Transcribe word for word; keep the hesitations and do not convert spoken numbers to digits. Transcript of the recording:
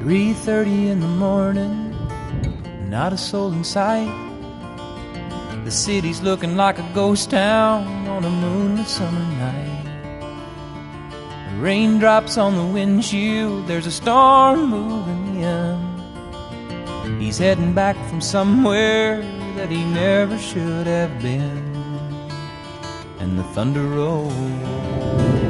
three thirty in the morning, not a soul in sight. The city's looking like a ghost town on a moonlit summer night. Raindrops on the windshield, there's a storm moving in. He's heading back from somewhere that he never should have been. And the thunder rolls